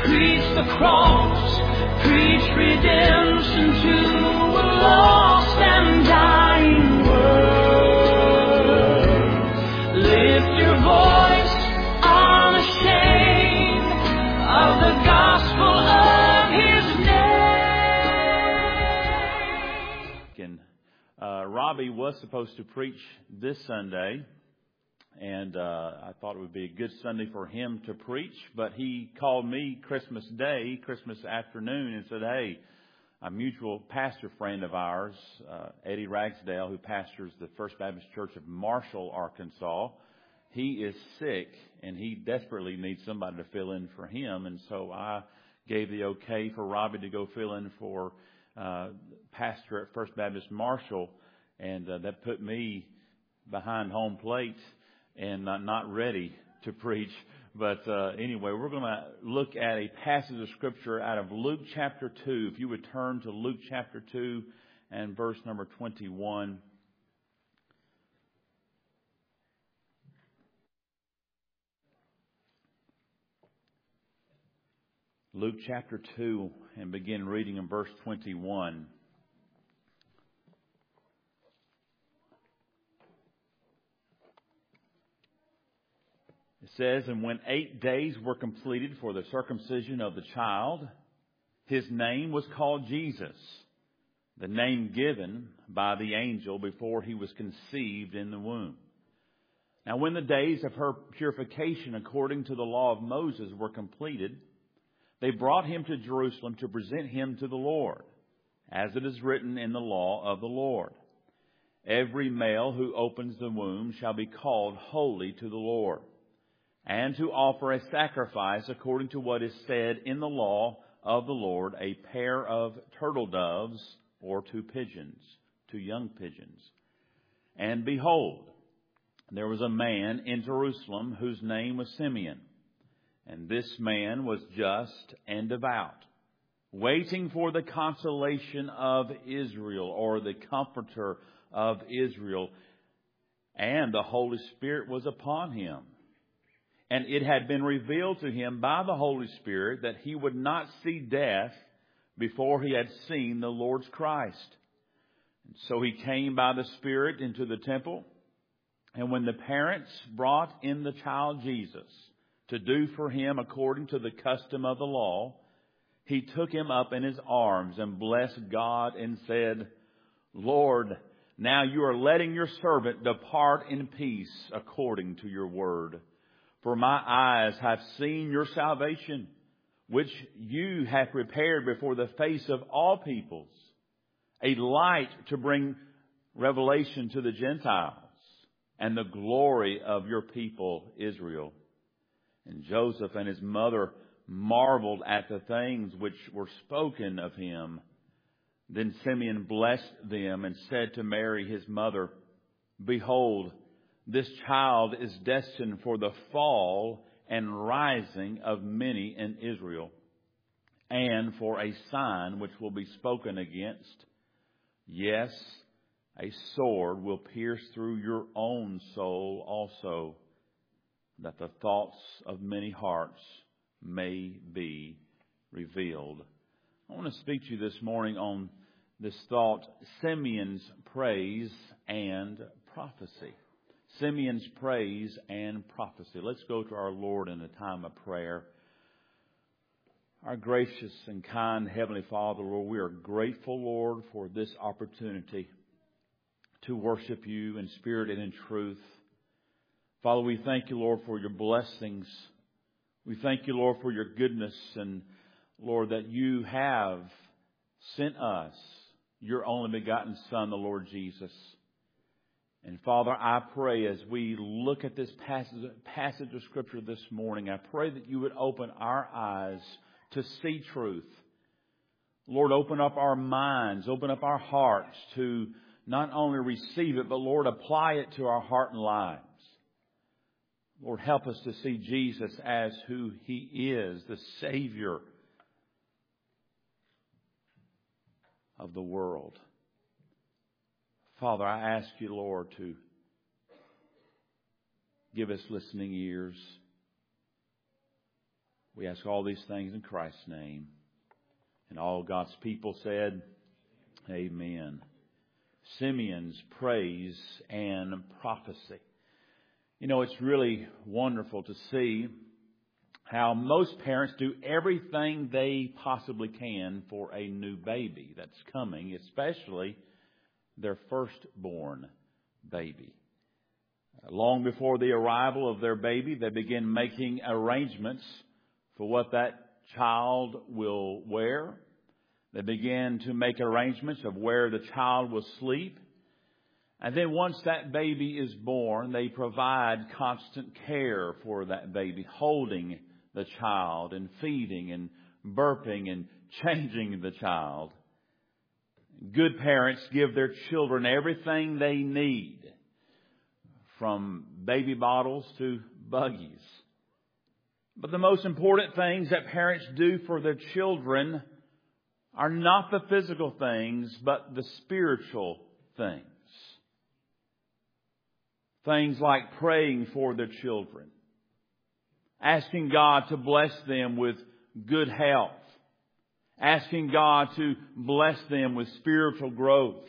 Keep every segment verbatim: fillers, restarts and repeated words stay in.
Preach the cross, preach redemption to a lost and dying world. Lift your voice unashamed of the gospel of His name. Uh, Robbie was supposed to preach this Sunday, and uh, I thought it would be a good Sunday for him to preach, but he called me Christmas Day, Christmas afternoon, and said, hey, a mutual pastor friend of ours, uh, Eddie Ragsdale, who pastors the First Baptist Church of Marshall, Arkansas, he is sick, and he desperately needs somebody to fill in for him, and so I gave the okay for Robbie to go fill in for uh, pastor at First Baptist Marshall, and uh, that put me behind home plate and uh, not ready to preach. But uh, anyway, we're going to look at a passage of Scripture out of Luke chapter two. If you would turn to Luke chapter two and verse number twenty-one. Luke chapter two, and begin reading in verse twenty-one. It says, and when eight days were completed for the circumcision of the child, his name was called Jesus, the name given by the angel before he was conceived in the womb. Now when the days of her purification according to the law of Moses were completed, they brought him to Jerusalem to present him to the Lord, as it is written in the law of the Lord. Every male who opens the womb shall be called holy to the Lord, and to offer a sacrifice according to what is said in the law of the Lord, a pair of turtle doves or two pigeons, two young pigeons. And behold, there was a man in Jerusalem whose name was Simeon. And this man was just and devout, waiting for the consolation of Israel, or the Comforter of Israel. And the Holy Spirit was upon him. And it had been revealed to him by the Holy Spirit that he would not see death before he had seen the Lord's Christ. And so he came by the Spirit into the temple. And when the parents brought in the child Jesus to do for him according to the custom of the law, he took him up in his arms and blessed God and said, Lord, now you are letting your servant depart in peace according to your word. For my eyes have seen your salvation, which you have prepared before the face of all peoples, a light to bring revelation to the Gentiles, and the glory of your people Israel. And Joseph and his mother marveled at the things which were spoken of him. Then Simeon blessed them and said to Mary his mother, Behold, this child is destined for the fall and rising of many in Israel, and for a sign which will be spoken against. Yes, a sword will pierce through your own soul also, that the thoughts of many hearts may be revealed. I want to speak to you this morning on this thought, Simeon's praise and prophecy. Simeon's praise and prophecy. Let's go to our Lord in a time of prayer. Our gracious and kind Heavenly Father, Lord, we are grateful, Lord, for this opportunity to worship you in spirit and in truth. Father, we thank you, Lord, for your blessings. We thank you, Lord, for your goodness, and Lord, that you have sent us your only begotten Son, the Lord Jesus. And Father, I pray as we look at this passage, passage of Scripture this morning, I pray that you would open our eyes to see truth. Lord, open up our minds, open up our hearts to not only receive it, but Lord, apply it to our heart and lives. Lord, help us to see Jesus as who He is, the Savior of the world. Father, I ask you, Lord, to give us listening ears. We ask all these things in Christ's name. And all God's people said, Amen. Simeon's praise and prophecy. You know, it's really wonderful to see how most parents do everything they possibly can for a new baby that's coming, especially their firstborn baby. Long before the arrival of their baby, they begin making arrangements for what that child will wear. They begin to make arrangements of where the child will sleep. And then once that baby is born, they provide constant care for that baby, holding the child and feeding and burping and changing the child. Good parents give their children everything they need, from baby bottles to buggies. But the most important things that parents do for their children are not the physical things, but the spiritual things. Things like praying for their children, asking God to bless them with good health, asking God to bless them with spiritual growth,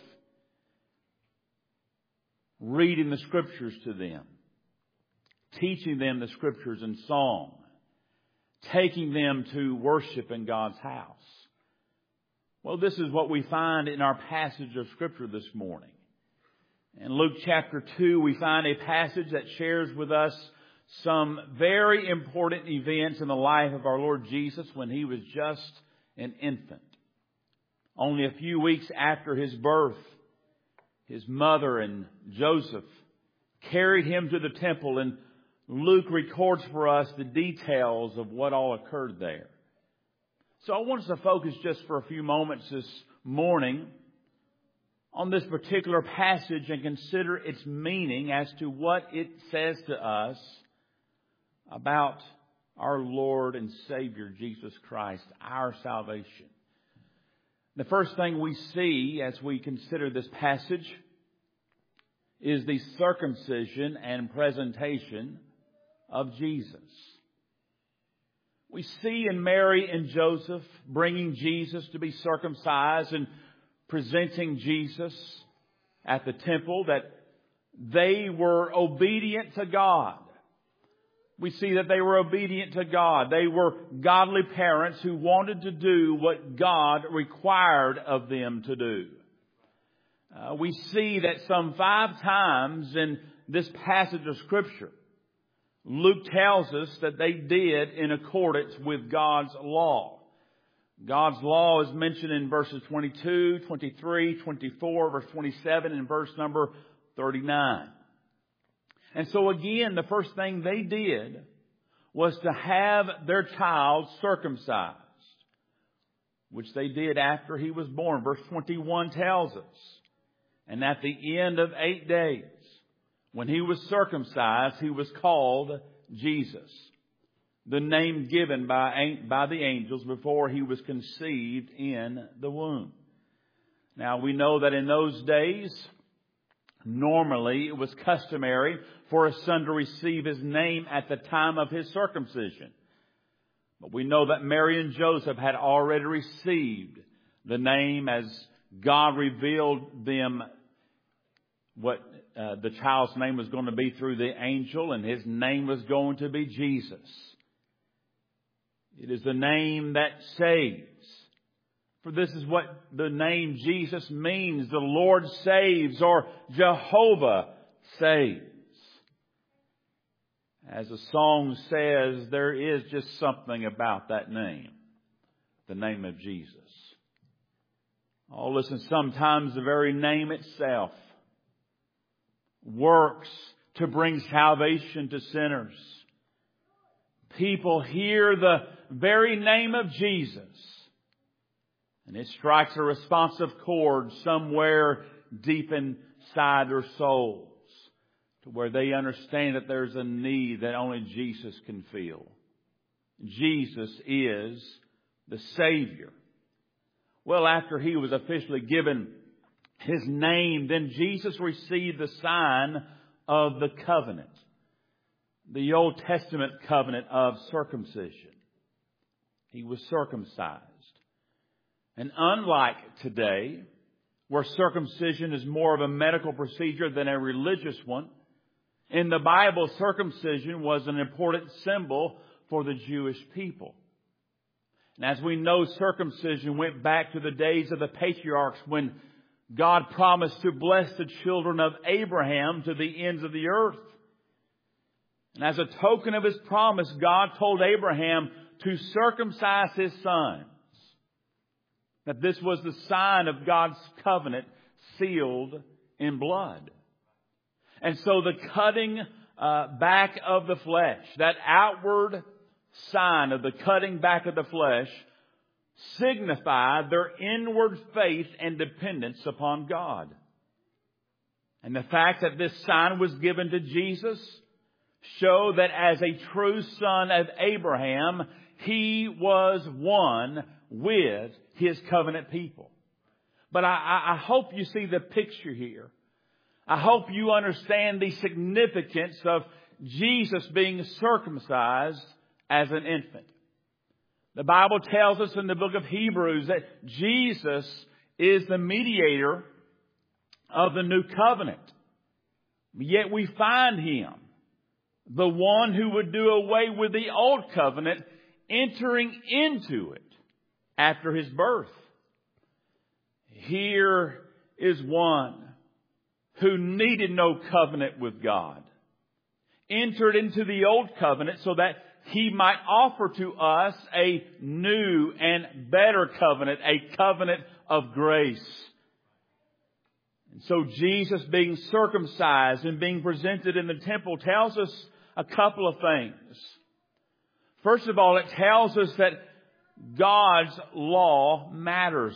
reading the Scriptures to them, teaching them the Scriptures in song, taking them to worship in God's house. Well, this is what we find in our passage of Scripture this morning. In Luke chapter two, we find a passage that shares with us some very important events in the life of our Lord Jesus when He was just an infant. Only a few weeks after His birth, His mother and Joseph carried Him to the temple, and Luke records for us the details of what all occurred there. So I want us to focus just for a few moments this morning on this particular passage and consider its meaning as to what it says to us about our Lord and Savior Jesus Christ, our salvation. The first thing we see as we consider this passage is the circumcision and presentation of Jesus. We see in Mary and Joseph bringing Jesus to be circumcised and presenting Jesus at the temple that they were obedient to God. We see that they were obedient to God. They were godly parents who wanted to do what God required of them to do. Uh, we see that some five times in this passage of Scripture, Luke tells us that they did in accordance with God's law. God's law is mentioned in verses twenty-two, twenty-three, twenty-four, verse twenty-seven, and verse number thirty-nine. And so again, the first thing they did was to have their child circumcised, which they did after he was born. Verse twenty-one tells us, and at the end of eight days, when he was circumcised, he was called Jesus, the name given by, by the angels before he was conceived in the womb. Now, we know that in those days, normally it was customary for a son to receive his name at the time of his circumcision. But we know that Mary and Joseph had already received the name as God revealed them what uh, the child's name was going to be through the angel, and his name was going to be Jesus. It is the name that saves. For this is what the name Jesus means. The Lord saves, or Jehovah saves. As the song says, there is just something about that name, the name of Jesus. Oh, listen, sometimes the very name itself works to bring salvation to sinners. People hear the very name of Jesus, and it strikes a responsive chord somewhere deep inside their souls, to where they understand that there's a need that only Jesus can fill. Jesus is the Savior. Well, after he was officially given his name, then Jesus received the sign of the covenant, the Old Testament covenant of circumcision. He was circumcised. And unlike today, where circumcision is more of a medical procedure than a religious one, in the Bible, circumcision was an important symbol for the Jewish people. And as we know, circumcision went back to the days of the patriarchs when God promised to bless the children of Abraham to the ends of the earth. And as a token of His promise, God told Abraham to circumcise his sons. That this was the sign of God's covenant sealed in blood. And so the cutting uh, back of the flesh, that outward sign of the cutting back of the flesh, signified their inward faith and dependence upon God. And the fact that this sign was given to Jesus showed that as a true son of Abraham, He was one with His covenant people. But I, I hope you see the picture here. I hope you understand the significance of Jesus being circumcised as an infant. The Bible tells us in the book of Hebrews that Jesus is the mediator of the new covenant. Yet we find Him, the one who would do away with the old covenant, entering into it after His birth. Here is one who needed no covenant with God, entered into the old covenant so that He might offer to us a new and better covenant, a covenant of grace. And so Jesus being circumcised and being presented in the temple tells us a couple of things. First of all, it tells us that God's law matters.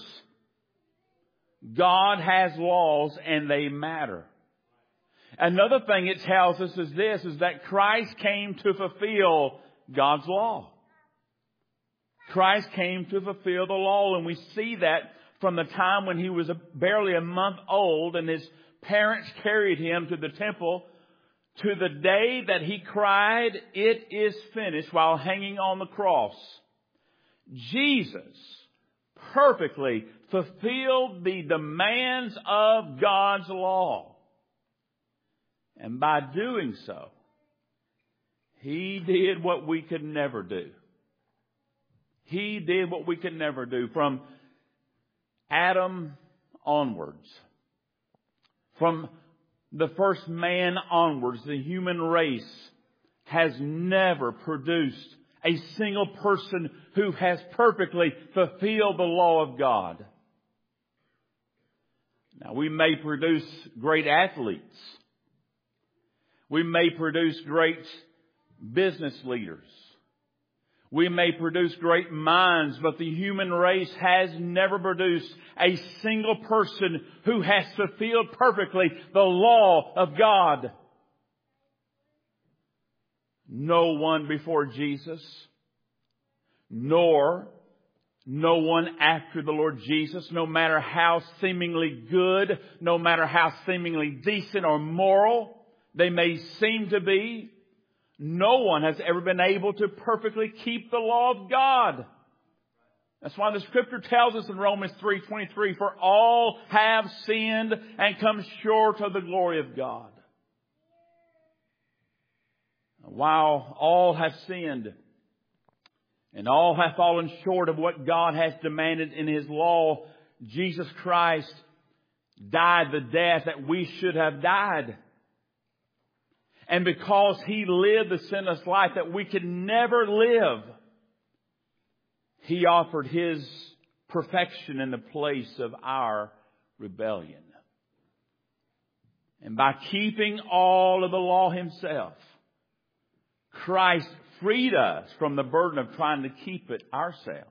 God has laws and they matter. Another thing it tells us is this, is that Christ came to fulfill God's law. Christ came to fulfill the law, and we see that from the time when He was barely a month old and His parents carried Him to the temple to the day that He cried, "It is finished," while hanging on the cross. Jesus perfectly fulfilled the demands of God's law. And by doing so, He did what we could never do. He did what we could never do. From Adam onwards, from the first man onwards, the human race has never produced a single person who has perfectly fulfilled the law of God. Now, we may produce great athletes. We may produce great business leaders. We may produce great minds, but the human race has never produced a single person who has fulfilled perfectly the law of God. No one before Jesus, nor no one after the Lord Jesus, no matter how seemingly good, no matter how seemingly decent or moral they may seem to be, no one has ever been able to perfectly keep the law of God. That's why the Scripture tells us in Romans three twenty-three, "For all have sinned and come short of the glory of God." While all have sinned and all have fallen short of what God has demanded in His law, Jesus Christ died the death that we should have died. And because He lived the sinless life that we could never live, He offered His perfection in the place of our rebellion. And by keeping all of the law Himself, Christ freed us from the burden of trying to keep it ourselves.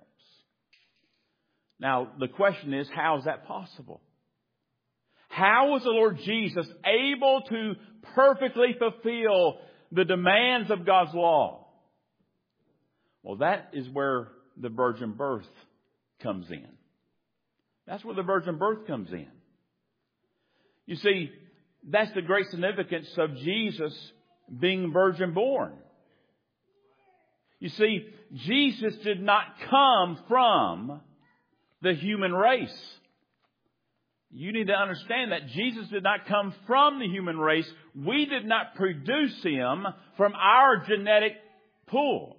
Now, the question is, how is that possible? How was the Lord Jesus able to perfectly fulfill the demands of God's law? Well, that is where the virgin birth comes in. That's where the virgin birth comes in. You see, that's the great significance of Jesus being virgin born. You see, Jesus did not come from the human race. You need to understand that Jesus did not come from the human race. We did not produce Him from our genetic pool.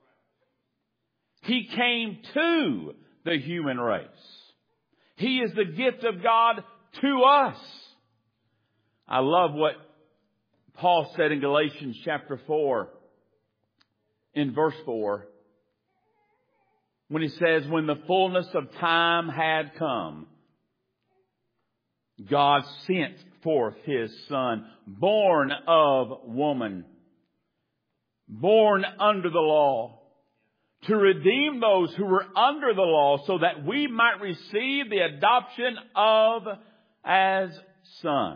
He came to the human race. He is the gift of God to us. I love what Paul said in Galatians chapter four, in verse four, when he says, when the fullness of time had come, God sent forth His Son, born of woman, born under the law, to redeem those who were under the law, so that we might receive the adoption of as sons.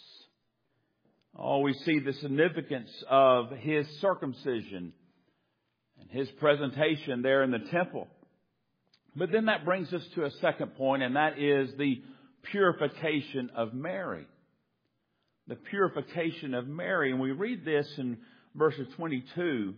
Oh, we see the significance of His circumcision and His presentation there in the temple. But then that brings us to a second point, and that is the purification of Mary. The purification of Mary. And we read this in verses twenty-two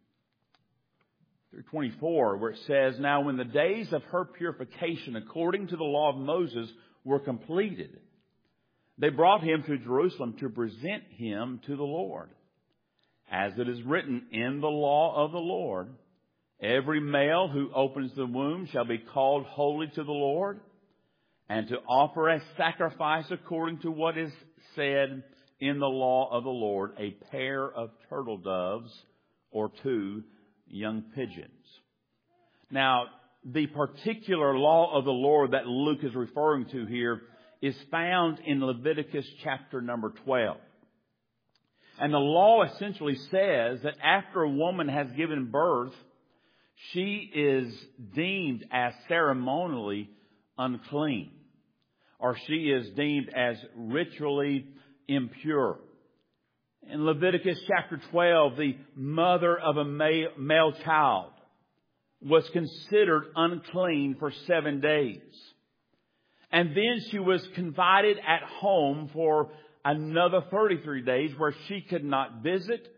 through twenty-four, where it says, now when the days of her purification according to the law of Moses were completed, they brought him to Jerusalem to present him to the Lord. As it is written in the law of the Lord, every male who opens the womb shall be called holy to the Lord, and to offer a sacrifice according to what is said in the law of the Lord, a pair of turtle doves or two young pigeons. Now, the particular law of the Lord that Luke is referring to here is found in Leviticus chapter number twelve. And the law essentially says that after a woman has given birth, she is deemed as ceremonially unclean, or she is deemed as ritually impure. In Leviticus chapter twelve, the mother of a male child was considered unclean for seven days. And then she was confined at home for another thirty-three days where she could not visit,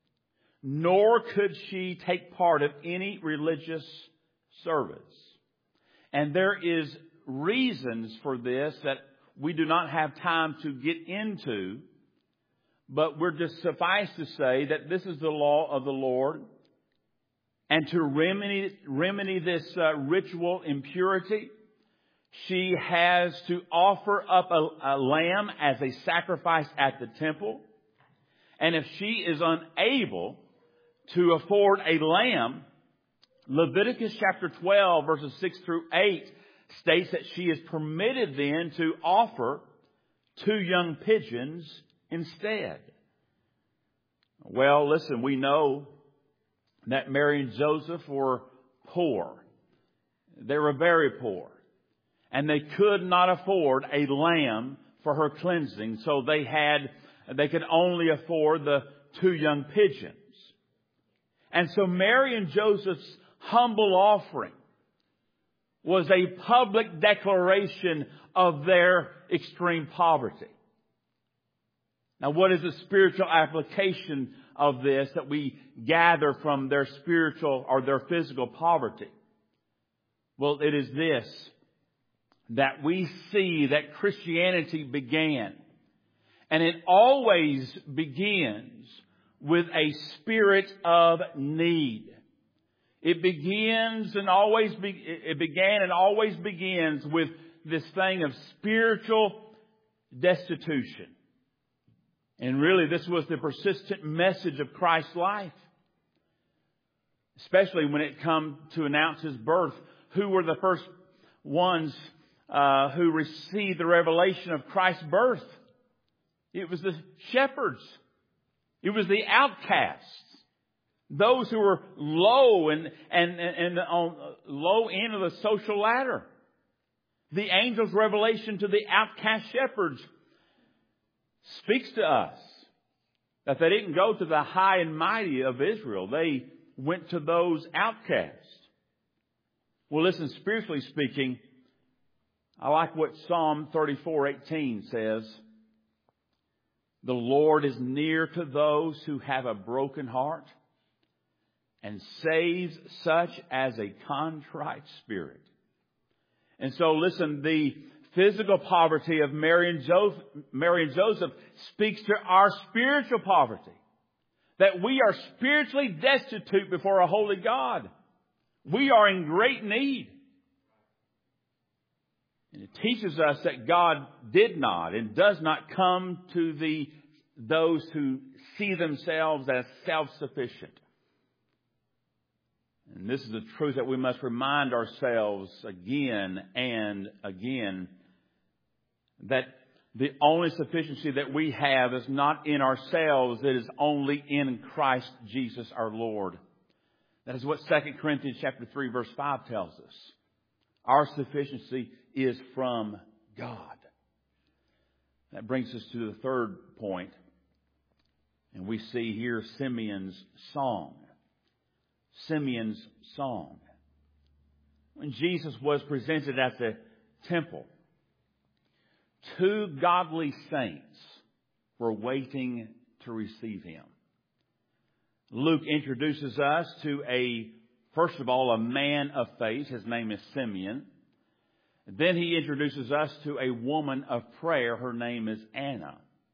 nor could she take part of any religious service. And there is reasons for this that we do not have time to get into, but we're just suffice to say that this is the law of the Lord. And to remedy, remedy this uh, ritual impurity, she has to offer up a, a lamb as a sacrifice at the temple. And if she is unable to afford a lamb, Leviticus chapter twelve, verses six through eight, states that she is permitted then to offer two young pigeons instead. Well, listen, we know that Mary and Joseph were poor. They were very poor. And they could not afford a lamb for her cleansing, so they had, they could only afford the two young pigeons. And so Mary and Joseph's humble offering was a public declaration of their extreme poverty. Now, what is the spiritual application of this that we gather from their spiritual or their physical poverty? Well, it is this, that we see that Christianity began, and it always begins with a spirit of need. It begins and always be, it began and always begins with this thing of spiritual destitution. And really, this was the persistent message of Christ's life. Especially when it come to announce His birth. Who were the first ones uh, who received the revelation of Christ's birth? It was the shepherds. It was the outcasts. Those who were low and, and, and on low end of the social ladder. The angel's revelation to the outcast shepherds speaks to us that they didn't go to the high and mighty of Israel. They went to those outcasts. Well, listen, spiritually speaking, I like what Psalm thirty-four eighteen says. The Lord is near to those who have a broken heart and saves such as a contrite spirit. And so listen, the physical poverty of Mary and Joseph, Mary and Joseph speaks to our spiritual poverty. That we are spiritually destitute before a holy God. We are in great need. And it teaches us that God did not and does not come to the those who see themselves as self-sufficient. And this is the truth that we must remind ourselves again and again, that the only sufficiency that we have is not in ourselves. It is only in Christ Jesus our Lord. That is what Second Corinthians chapter three verse five tells us. Our sufficiency is from God. That brings us to the third point. And we see here Simeon's song. Simeon's song. When Jesus was presented at the temple, two godly saints were waiting to receive him. Luke introduces us to a, first of all, a man of faith. His name is Simeon. Then he introduces us to a woman of prayer. Her name is Anna.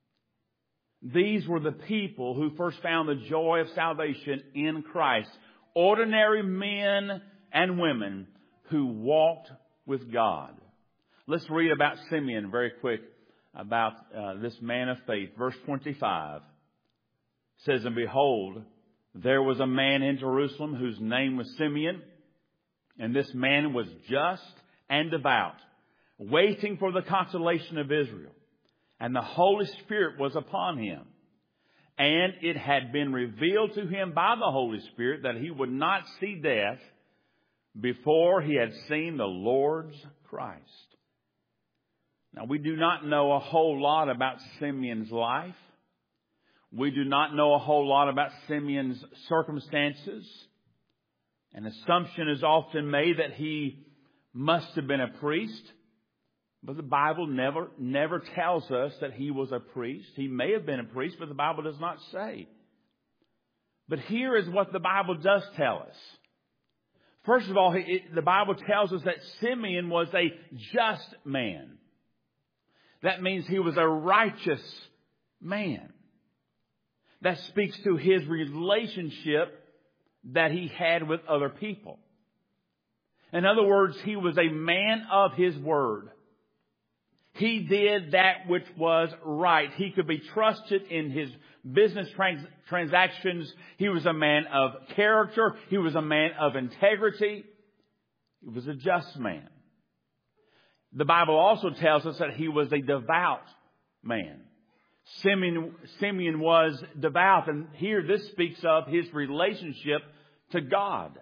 These were the people who first found the joy of salvation in Christ. Ordinary men and women who walked with God. Let's read about Simeon very quick, about uh, this man of faith. Verse twenty-five says, "And behold, there was a man in Jerusalem whose name was Simeon, and this man was just and devout, waiting for the consolation of Israel. And the Holy Spirit was upon him. And it had been revealed to him by the Holy Spirit that he would not see death before he had seen the Lord's Christ." Now, we do not know a whole lot about Simeon's life. We do not know a whole lot about Simeon's circumstances. An assumption is often made that he must have been a priest. But the Bible never, never tells us that he was a priest. He may have been a priest, but the Bible does not say. But here is what the Bible does tell us. First of all, it, the Bible tells us that Simeon was a just man. That means he was a righteous man. That speaks to his relationship that he had with other people. In other words, he was a man of his word. He did that which was right. He could be trusted in his business trans- transactions. He was a man of character. He was a man of integrity. He was a just man. The Bible also tells us that he was a devout man. Simeon, Simeon was devout, and here this speaks of his relationship to God.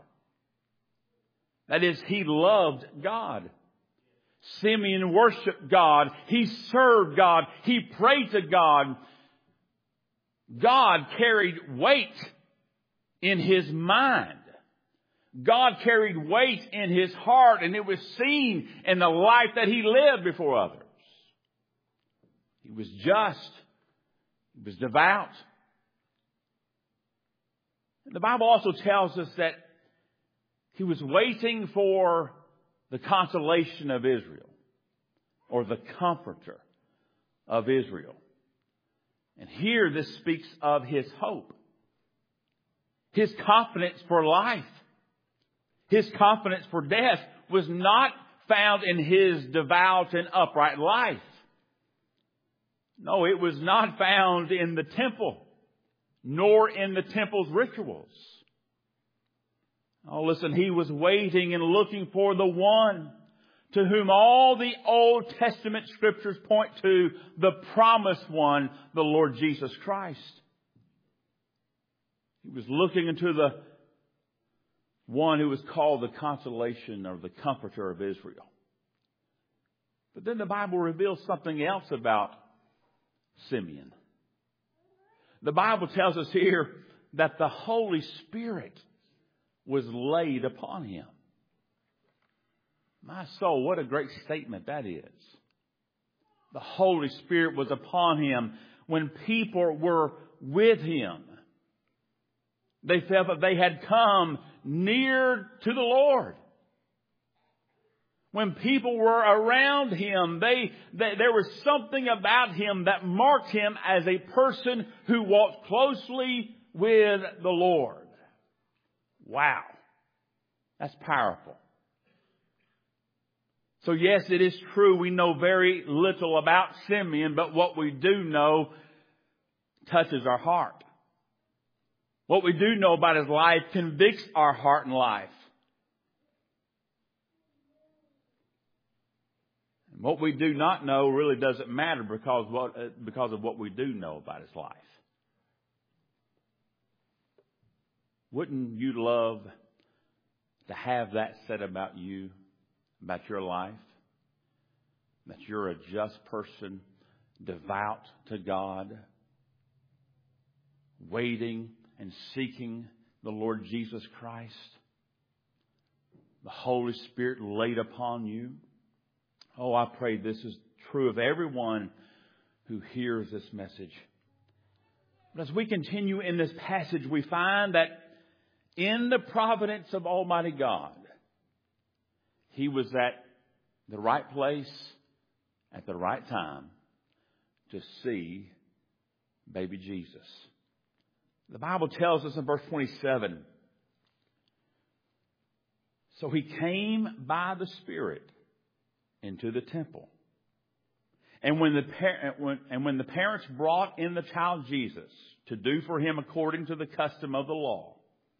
That is, he loved God. Simeon worshiped God. He served God. He prayed to God. God carried weight in his mind. God carried weight in his heart, and it was seen in the life that he lived before others. He was just. He was devout. And the Bible also tells us that he was waiting for the consolation of Israel, or the comforter of Israel. And here this speaks of his hope. His confidence for life. His confidence for death was not found in his devout and upright life. No, it was not found in the temple, nor in the temple's rituals. Oh, listen, he was waiting and looking for the one to whom all the Old Testament scriptures point to, the promised one, the Lord Jesus Christ. He was looking into the one who was called the consolation or the comforter of Israel. But then the Bible reveals something else about Simeon. The Bible tells us here that the Holy Spirit was laid upon him. My soul, what a great statement that is. The Holy Spirit was upon him when people were with him. They felt that they had come near to the Lord. When people were around him, they, they, there was something about him that marked him as a person who walked closely with the Lord. Wow. That's powerful. So yes, it is true we know very little about Simeon, but what we do know touches our heart. What we do know about his life convicts our heart and life. And what we do not know really doesn't matter because what, because of what we do know about his life. Wouldn't you love to have that said about you, about your life? That you're a just person, devout to God, waiting and seeking the Lord Jesus Christ. The Holy Spirit laid upon you. Oh, I pray this is true of everyone who hears this message. But as we continue in this passage, we find that in the providence of Almighty God, He was at the right place at the right time to see baby Jesus. The Bible tells us in verse twenty-seven, so He came by the Spirit into the temple. And when the par- when, and when the parents brought in the child Jesus to do for him according to the custom of the law,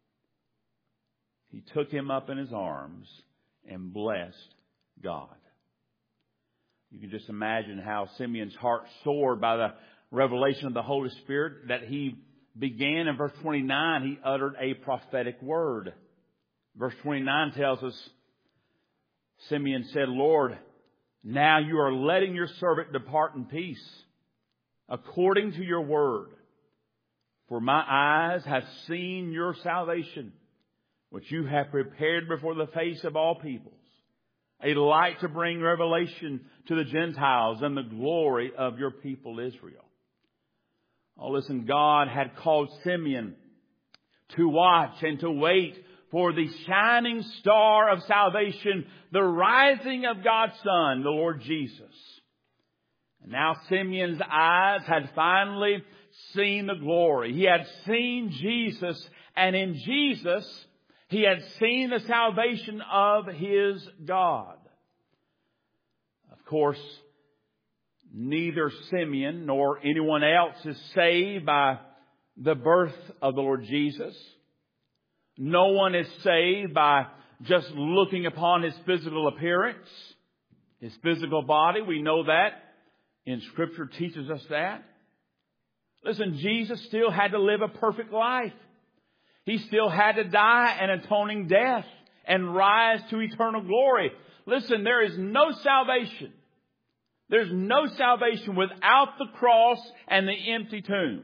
He took him up in His arms and blessed God. You can just imagine how Simeon's heart soared by the revelation of the Holy Spirit that he began in verse twenty-nine. He uttered a prophetic word. Verse twenty-nine tells us, Simeon said, Lord, now you are letting your servant depart in peace, according to your word. For my eyes have seen your salvation, which you have prepared before the face of all peoples, a light to bring revelation to the Gentiles and the glory of your people Israel. Oh, listen, God had called Simeon to watch and to wait for the shining star of salvation, the rising of God's Son, the Lord Jesus. And now Simeon's eyes had finally seen the glory. He had seen Jesus, and in Jesus, he had seen the salvation of his God. Of course, neither Simeon nor anyone else is saved by the birth of the Lord Jesus. No one is saved by just looking upon his physical appearance, his physical body. We know that, and Scripture teaches us that. Listen, Jesus still had to live a perfect life. He still had to die an atoning death and rise to eternal glory. Listen, there is no salvation. There's no salvation without the cross and the empty tomb.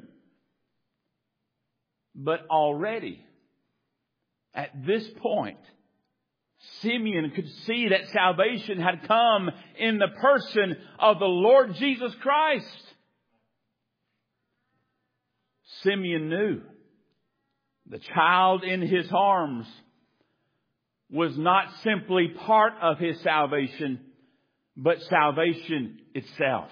But already, at this point, Simeon could see that salvation had come in the person of the Lord Jesus Christ. Simeon knew the child in his arms was not simply part of his salvation, but salvation itself.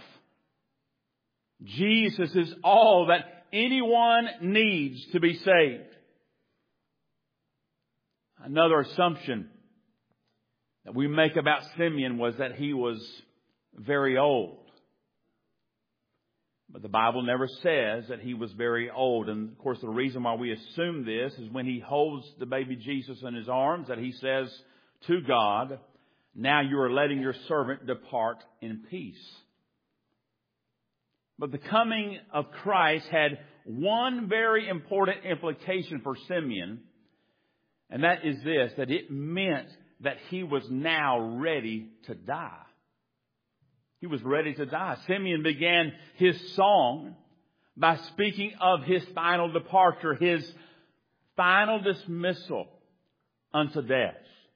Jesus is all that anyone needs to be saved. Another assumption that we make about Simeon was that he was very old. But the Bible never says that he was very old. And of course, the reason why we assume this is when he holds the baby Jesus in his arms, that he says to God, now you are letting your servant depart in peace. But the coming of Christ had one very important implication for Simeon. And that is this, that it meant that he was now ready to die. He was ready to die. Simeon began his song by speaking of his final departure, his final dismissal unto death.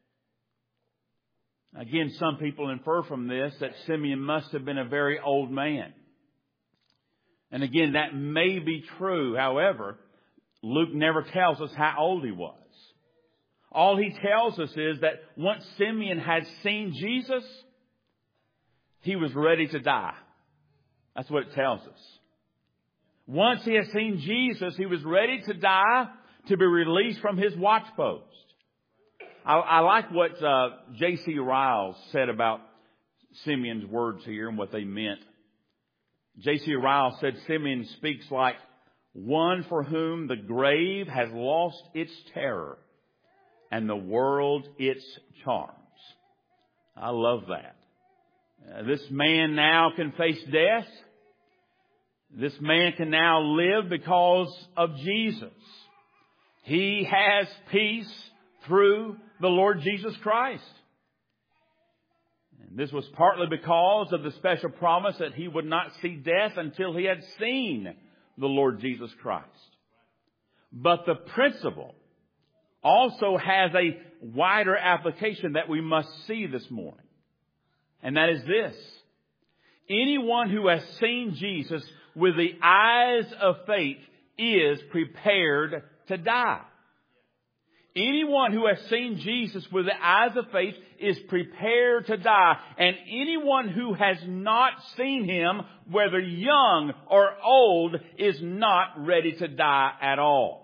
Again, some people infer from this that Simeon must have been a very old man. And again, that may be true. However, Luke never tells us how old he was. All he tells us is that once Simeon had seen Jesus, he was ready to die. That's what it tells us. Once he had seen Jesus, he was ready to die to be released from his watch post. I, I like what uh, J C Ryle said about Simeon's words here and what they meant. J C Ryle said, Simeon speaks like one for whom the grave has lost its terror and the world its charms. I love that. Uh, this man now can face death. This man can now live because of Jesus. He has peace through the Lord Jesus Christ. And this was partly because of the special promise that he would not see death until he had seen the Lord Jesus Christ. But the principle also has a wider application that we must see this morning. And that is this. Anyone who has seen Jesus with the eyes of faith is prepared to die. Anyone who has seen Jesus with the eyes of faith is prepared to die. And anyone who has not seen him, whether young or old, is not ready to die at all.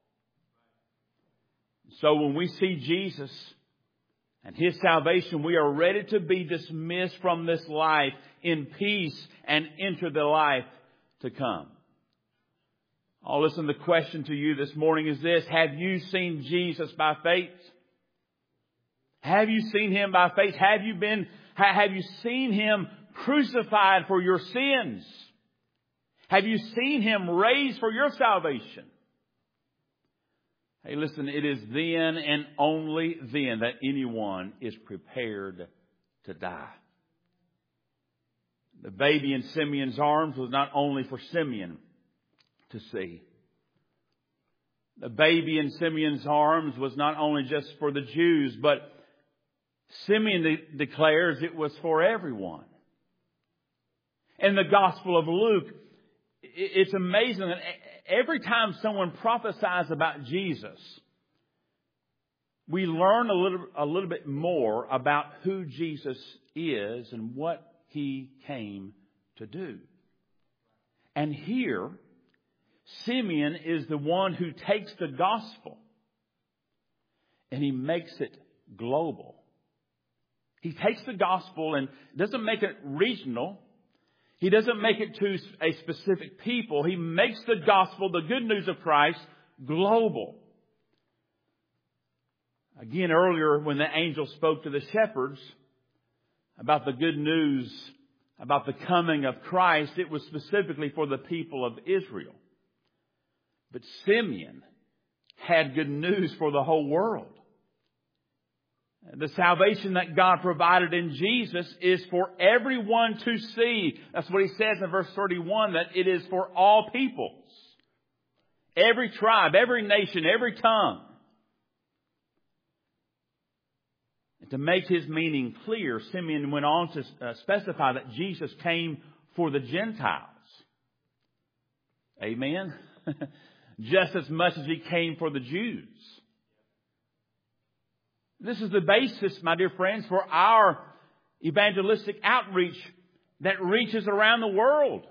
So when we see Jesus and his salvation, we are ready to be dismissed from this life in peace and enter the life to come. Oh, listen, the question to you this morning is this. Have you seen Jesus by faith? Have you seen him by faith? Have you been, have you seen him crucified for your sins? Have you seen him raised for your salvation? Hey, listen, it is then and only then that anyone is prepared to die. The baby in Simeon's arms was not only for Simeon to see. The baby in Simeon's arms was not only just for the Jews, but Simeon de- declares it was for everyone. In the Gospel of Luke, it's amazing that every time someone prophesies about Jesus, we learn a little, a little bit more about who Jesus is and what he came to do. And here, Simeon is the one who takes the gospel and he makes it global. He takes the gospel and doesn't make it regional. He doesn't make it to a specific people. He makes the gospel, the good news of Christ, global. Again, earlier when the angel spoke to the shepherds about the good news about the coming of Christ, it was specifically for the people of Israel. But Simeon had good news for the whole world. The salvation that God provided in Jesus is for everyone to see. That's what he says in verse thirty-one, that it is for all peoples. Every tribe, every nation, every tongue. And to make his meaning clear, Simeon went on to uh, specify that Jesus came for the Gentiles. Amen? Just as much as he came for the Jews. This is the basis, my dear friends, for our evangelistic outreach that reaches around the world.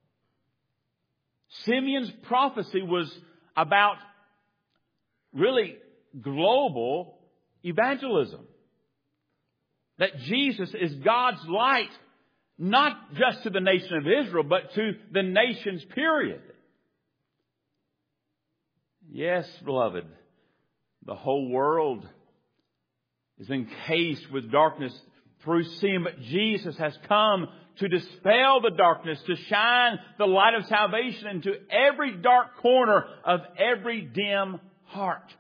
Simeon's prophecy was about really global evangelism. That Jesus is God's light, not just to the nation of Israel, but to the nations, period. Yes, beloved, the whole world is encased with darkness through sin, but Jesus has come to dispel the darkness, to shine the light of salvation into every dark corner of every dim heart.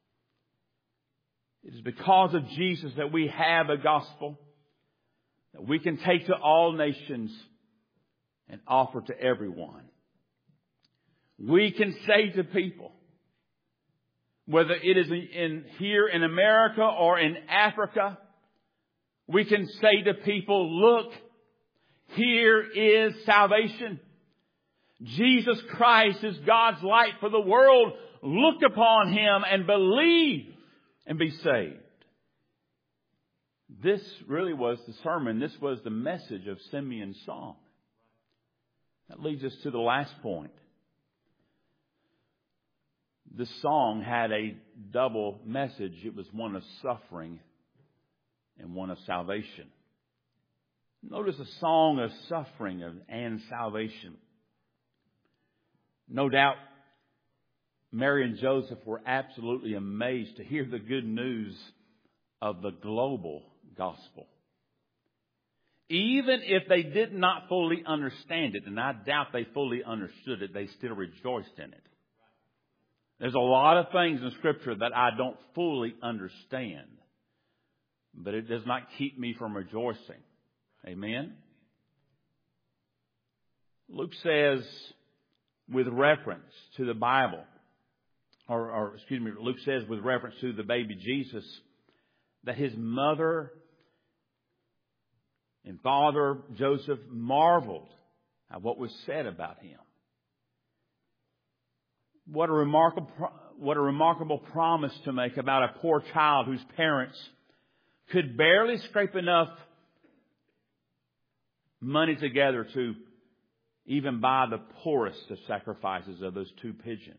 It is because of Jesus that we have a gospel that we can take to all nations and offer to everyone. We can say to people, whether it is in here in America or in Africa, we can say to people, look, here is salvation. Jesus Christ is God's light for the world. look upon Him and believe and be saved. This really was the sermon. This was the message of Simeon's song. That leads us to the last point. This song had a double message. It was one of suffering and one of salvation. Notice a song of suffering and salvation. No doubt Mary and Joseph were absolutely amazed to hear the good news of the global gospel. Even if they did not fully understand it, and I doubt they fully understood it, they still rejoiced in it. There's a lot of things in Scripture that I don't fully understand, but it does not keep me from rejoicing. Amen? Luke says, with reference to the Bible, or, or excuse me, Luke says with reference to the baby Jesus, that his mother and father Joseph marveled at what was said about him. What a remarkable, what a remarkable promise to make about a poor child whose parents could barely scrape enough money together to even buy the poorest of sacrifices of those two pigeons.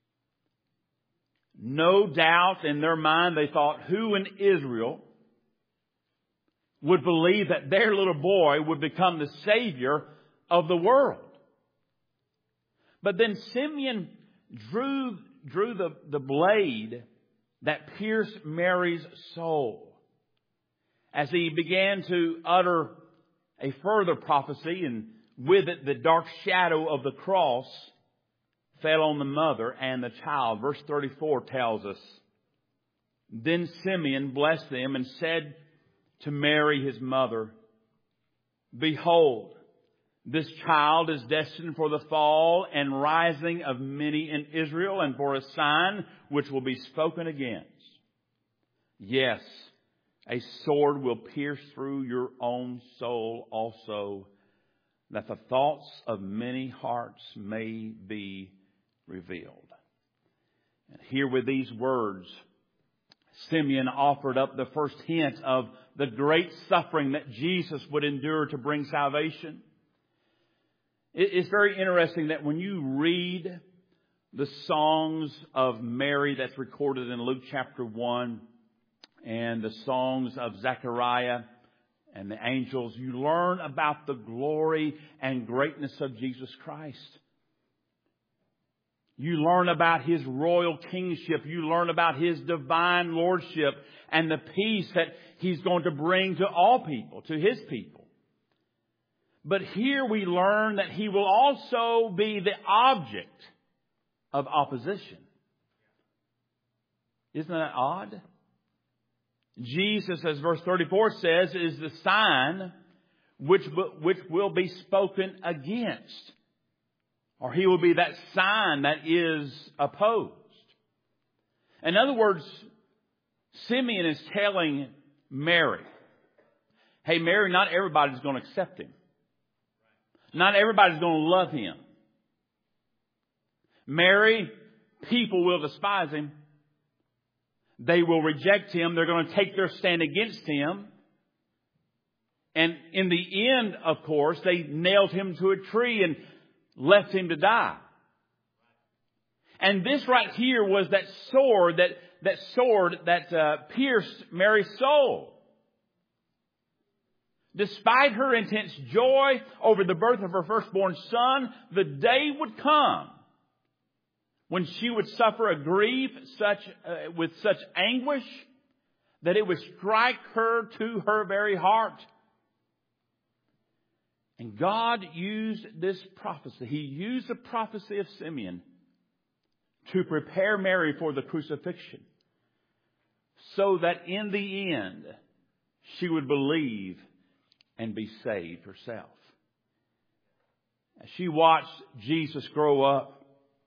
No doubt in their mind they thought, who in Israel would believe that their little boy would become the Savior of the world? But then Simeon drew, drew the, the blade that pierced Mary's soul as he began to utter a further prophecy, and with it the dark shadow of the cross fell on the mother and the child. Verse thirty-four tells us, then Simeon blessed them and said to Mary his mother, behold, this child is destined for the fall and rising of many in Israel, and for a sign which will be spoken against. Yes, a sword will pierce through your own soul also, that the thoughts of many hearts may be revealed. And here with these words, Simeon offered up the first hint of the great suffering that Jesus would endure to bring salvation. It's very interesting that when you read the songs of Mary that's recorded in Luke chapter one and the songs of Zechariah and the angels, you learn about the glory and greatness of Jesus Christ. You learn about His royal kingship. You learn about His divine lordship and the peace that He's going to bring to all people, to His people. But here we learn that He will also be the object of opposition. Isn't that odd? Jesus, as verse thirty-four says, is the sign which, which will be spoken against. Or He will be that sign that is opposed. In other words, Simeon is telling Mary, hey Mary, not everybody's going to accept Him. Not everybody's going to love Him. Mary, people will despise Him. They will reject Him. They're going to take their stand against Him. And in the end, of course, they nailed Him to a tree and left Him to die. And this right here was that sword, that, that sword that uh, pierced Mary's soul. Despite her intense joy over the birth of her firstborn son, the day would come when she would suffer a grief such uh, with such anguish that it would strike her to her very heart. And God used this prophecy. He used the prophecy of Simeon to prepare Mary for the crucifixion, so that in the end she would believe and be saved herself. As she watched Jesus grow up,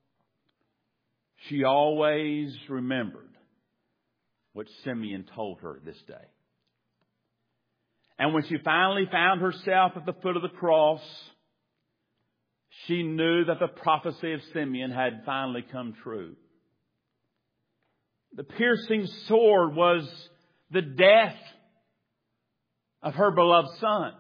she always remembered what Simeon told her this day. And when she finally found herself at the foot of the cross, she knew that the prophecy of Simeon had finally come true. The piercing sword was the death of her beloved son.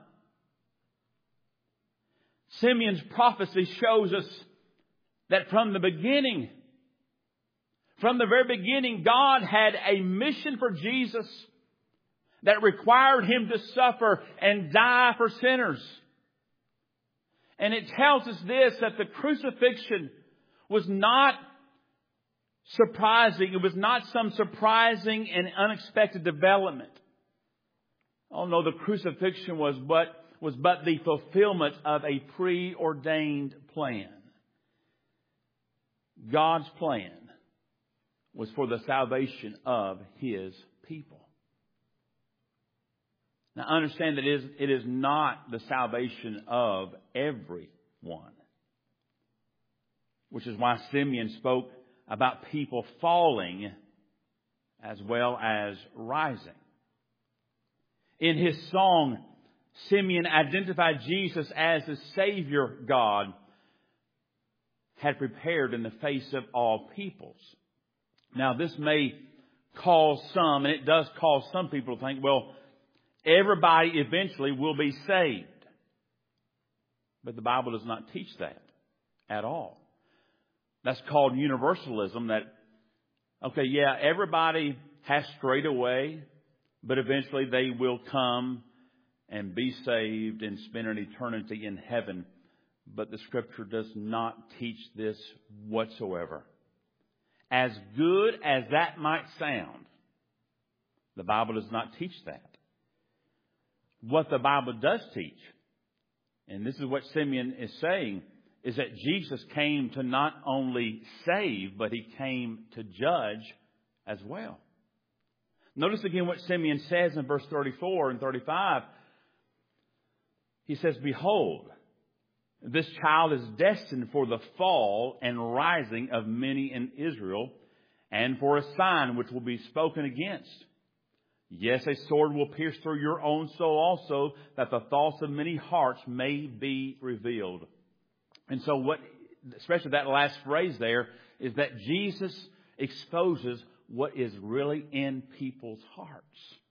Simeon's prophecy shows us that from the beginning, from the very beginning, God had a mission for Jesus that required Him to suffer and die for sinners. And it tells us this, that the crucifixion was not surprising. It was not some surprising and unexpected development. Oh no, the crucifixion was but, was but the fulfillment of a preordained plan. God's plan was for the salvation of His people. Now understand that it is, it is not the salvation of everyone. Which is why Simeon spoke about people falling as well as rising. In his song, Simeon identified Jesus as the Savior God had prepared in the face of all peoples. Now this may cause some, and it does cause some people to think, well, everybody eventually will be saved. But the Bible does not teach that at all. That's called universalism, that, okay, yeah, everybody has strayed away, but eventually they will come and be saved and spend an eternity in heaven. But the Scripture does not teach this whatsoever. As good as that might sound, the Bible does not teach that. What the Bible does teach, and this is what Simeon is saying, is that Jesus came to not only save, but He came to judge as well. Notice again what Simeon says in verse thirty-four and thirty-five. He says, "Behold, this child is destined for the fall and rising of many in Israel, and for a sign which will be spoken against. Yes, a sword will pierce through your own soul also, that the thoughts of many hearts may be revealed." And so what, especially that last phrase there, is that Jesus exposes what is really in people's hearts.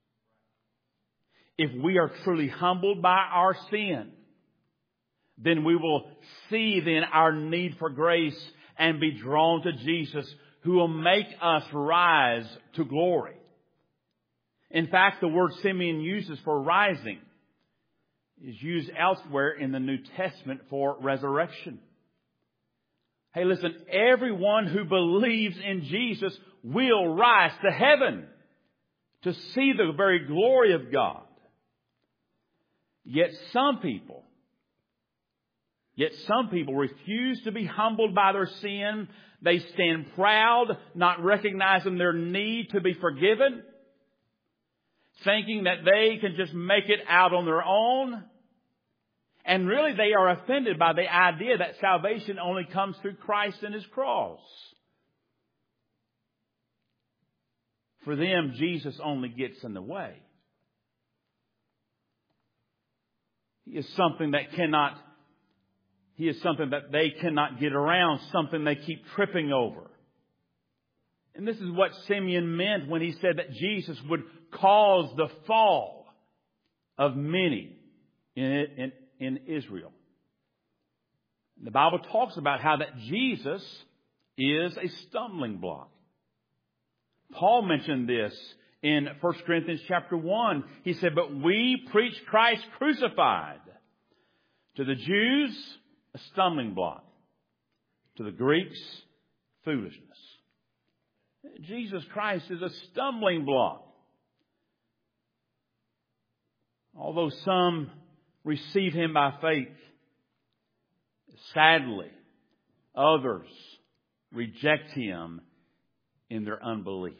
If we are truly humbled by our sin, then we will see then our need for grace and be drawn to Jesus, who will make us rise to glory. In fact, the word Simeon uses for rising is used elsewhere in the New Testament for resurrection. Hey, listen, everyone who believes in Jesus will rise to heaven to see the very glory of God. Yet some people, yet some people refuse to be humbled by their sin. They stand proud, not recognizing their need to be forgiven, thinking that they can just make it out on their own. And really they are offended by the idea that salvation only comes through Christ and His cross. For them, Jesus only gets in the way. He is something that cannot, He is something that they cannot get around, something they keep tripping over. And this is what Simeon meant when he said that Jesus would cause the fall of many in, in, in Israel. The Bible talks about how that Jesus is a stumbling block. Paul mentioned this in First Corinthians chapter one. He said, "But we preach Christ crucified. To the Jews, a stumbling block. To the Greeks, foolishness." Jesus Christ is a stumbling block. Although some receive Him by faith, sadly, others reject Him in their unbelief.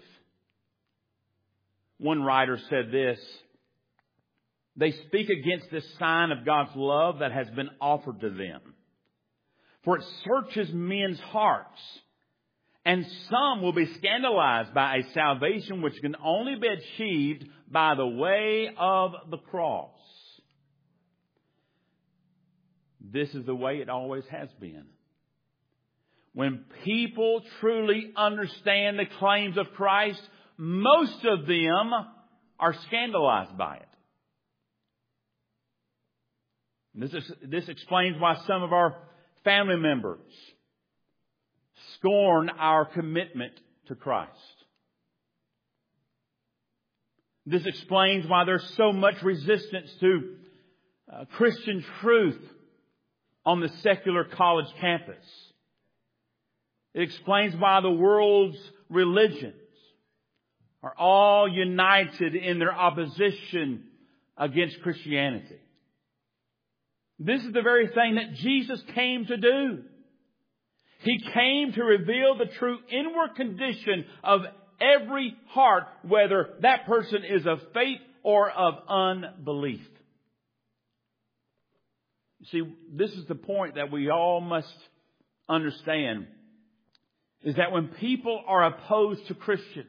One writer said this: "They speak against this sign of God's love that has been offered to them. For it searches men's hearts. And some will be scandalized by a salvation which can only be achieved by the way of the cross." This is the way it always has been. when people truly understand the claims of Christ, most of them are scandalized by it. This is, this explains why some of our family members scorn our commitment to Christ. This explains why there's so much resistance to uh, Christian truth on the secular college campus. It explains why the world's religions are all united in their opposition against Christianity. This is the very thing that Jesus came to do. He came to reveal the true inward condition of every heart, whether that person is of faith or of unbelief. You see, this is the point that we all must understand, is that when people are opposed to Christians,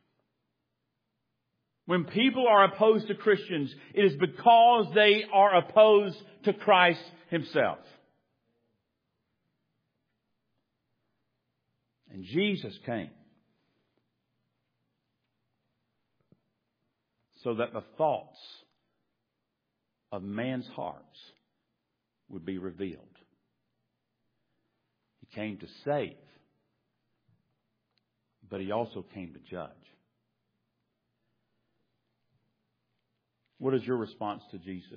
when people are opposed to Christians, it is because they are opposed to Christ Himself. And Jesus came so that the thoughts of man's hearts would be revealed. He came to save, but He also came to judge. What is your response to Jesus?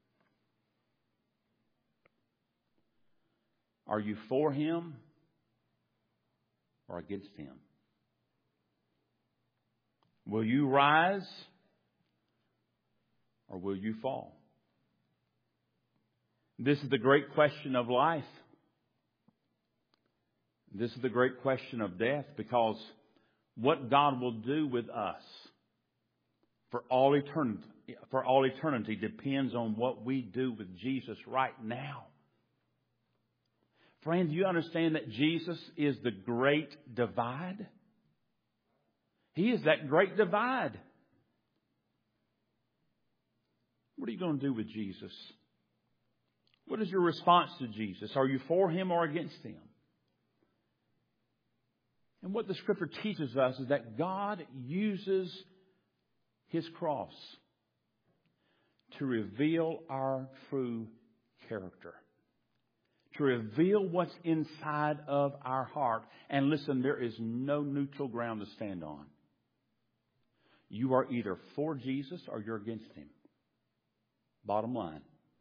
Are you for Him or against Him? Will you rise or will you fall? This is the great question of life. This is the great question of death, because what God will do with us for all eternity, for all eternity depends on what we do with Jesus right now. Friend, do you understand that Jesus is the great divide? He is that great divide. What are you going to do with Jesus? What is your response to Jesus? Are you for Him or against Him? And what the Scripture teaches us is that God uses His cross to reveal our true character, to reveal what's inside of our heart. And listen, there is no neutral ground to stand on. You are either for Jesus or you're against Him. Bottom line.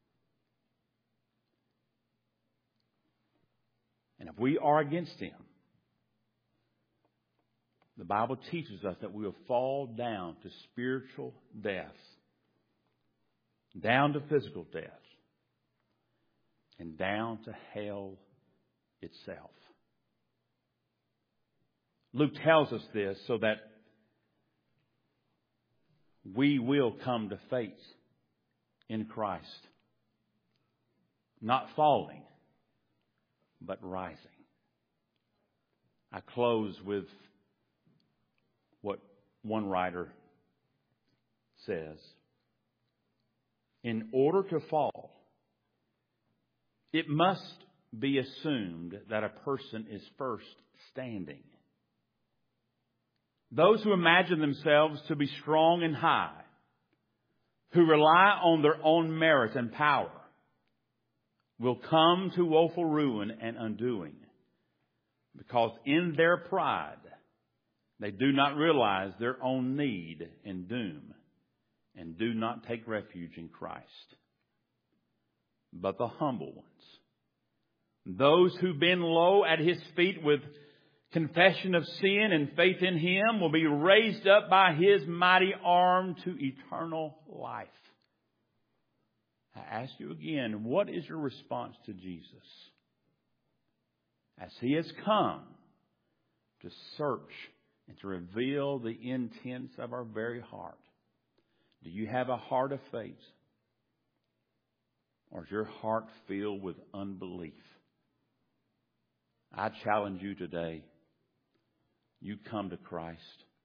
And if we are against Him, the Bible teaches us that we will fall down to spiritual death, down to physical death, and down to hell itself. Luke tells us this so that we will come to faith in Christ, not falling, but rising. I close with what one writer says. In order to fall, it must be assumed that a person is first standing. Those who imagine themselves to be strong and high, who rely on their own merit and power, will come to woeful ruin and undoing, because in their pride they do not realize their own need and doom, and do not take refuge in Christ. But the humble ones, those who bend low at His feet with confession of sin and faith in Him, will be raised up by His mighty arm to eternal life. I ask you again, what is your response to Jesus? As He has come to search and to reveal the intents of our very heart, do you have a heart of faith? Or is your heart filled with unbelief? I challenge you today. You come to Christ.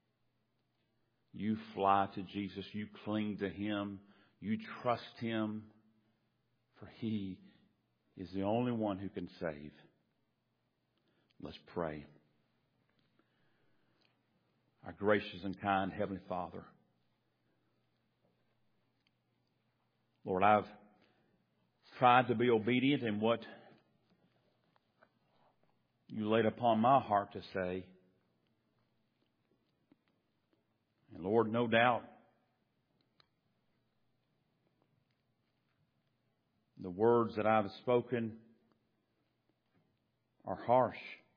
You fly to Jesus. You cling to Him. You trust Him. For He is the only one who can save. Let's pray. Our gracious and kind Heavenly Father, Lord, I've tried to be obedient in what You laid upon my heart to say. And Lord, no doubt, the words that I've spoken are harsh.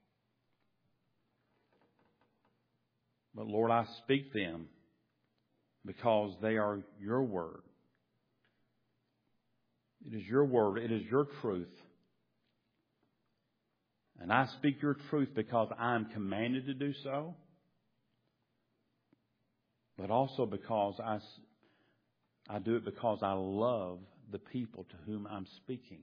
But Lord, I speak them because they are Your word. It is Your word. It is Your truth. And I speak Your truth because I am commanded to do so, but also because I, I do it because I love the people to whom I'm speaking.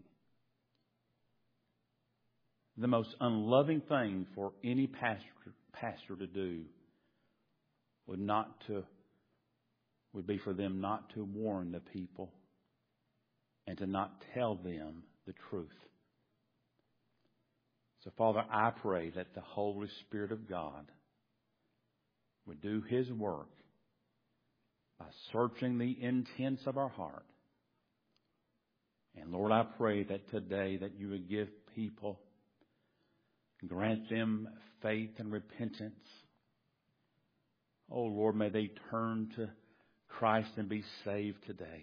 The most unloving thing for any pastor, pastor to do would not to would be for them not to warn the people and to not tell them the truth. So, Father, I pray that the Holy Spirit of God would do His work by searching the intents of our heart. And Lord, I pray that today that You would give people, grant them faith and repentance. Oh Lord, may they turn to Christ and be saved today.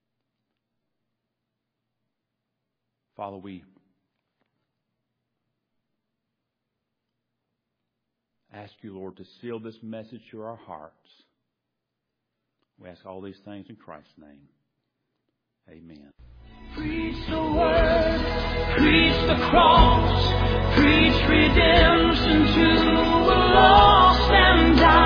Father, we ask You, Lord, to seal this message to our hearts. We ask all these things in Christ's name. Amen. Preach the word, preach the cross, preach redemption to a lost and dying.